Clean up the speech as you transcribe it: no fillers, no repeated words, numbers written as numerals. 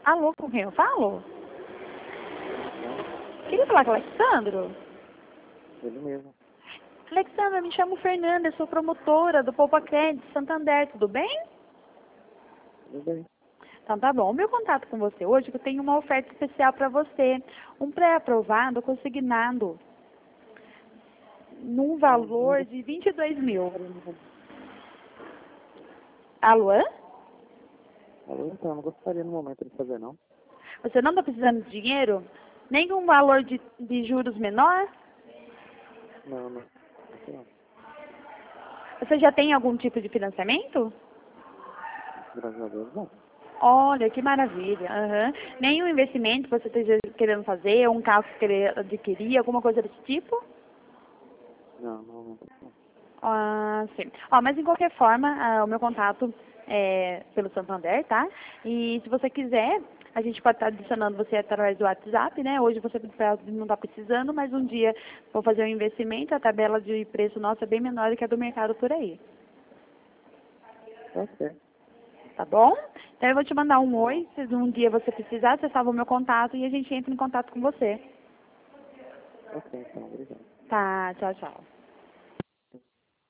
Alô, com quem eu falo? Queria falar com o Alexandro? Ele mesmo. Alexandra, me chamo Fernanda, sou promotora do Poupa Crédito Santander, tudo bem? Tudo bem. Então tá bom. O meu contato com você hoje é que eu tenho uma oferta especial para você. Um pré-aprovado consignado num valor de 22 mil. Alô? Alô, então, eu não gostaria no momento de fazer, não. Você não está precisando de dinheiro? Nenhum valor de juros menor? Não, não. Não. Você já tem algum tipo de financiamento? Graças a Deus, não. Olha, que maravilha. Aham. Nenhum investimento que você esteja querendo fazer, um carro que querer adquirir, alguma coisa desse tipo? Não, não, não. Ah, sim. Ó, mas de qualquer forma, o meu contato é pelo Santander, tá? E se você quiser, a gente pode estar adicionando você através do WhatsApp, né? Hoje você não está precisando, mas um dia vou fazer um investimento, a tabela de preço nossa é bem menor do que a do mercado por aí. Tá certo. Tá bom? Então eu vou te mandar um oi, se um dia você precisar, você salva o meu contato e a gente entra em contato com você. Ok, então, obrigado. Tá, tchau, tchau.